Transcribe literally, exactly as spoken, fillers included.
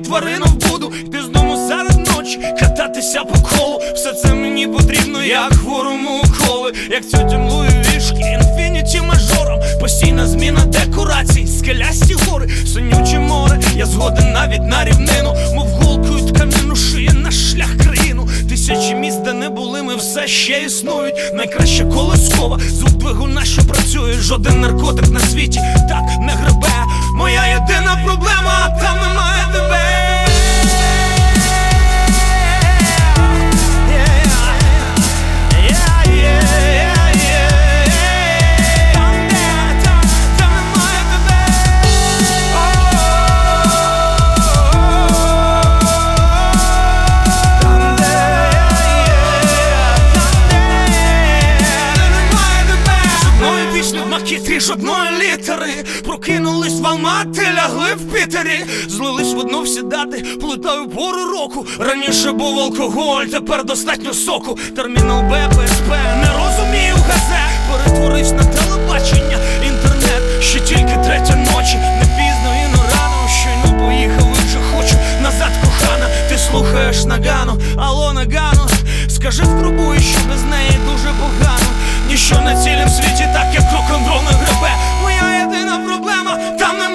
тварину вбуду, йти з дому серед ночі, кататися по колу. Все це мені потрібно, як хворому уколи. Як тьотям Луї вішки, інфініті мажором. Постійна зміна декорацій, скелясті гори, сонюче море. Я згоден навіть на рівнину, мов голкою тканину шиє наш шлях країну. Тисячі міст, де не були, ми все ще існують. Найкраща колискова, звук двигуна, що працює. Жоден наркотик на світі так не гребе. Моя єдина проблема, а там немає тебе. Макітрі жодної літери, прокинулись в Алматі, лягли в Пітері. Злились в одну всі дати, плутаю пору року. Раніше був алкоголь, тепер достатньо соку. Термінал Б П С П, не розумію газет. Перетворився на телебачення, інтернет. Ще тільки третя ночі, не пізно і не рано. Щойно поїхали, вже хочу назад, кохана. Ти слухаєш Нагану, алло, Нагану. Скажи в трубу, що без неї дуже погано. Ніщо на цілім світі так, як рок-н-рол не гребе. Моя єдина проблема, там немає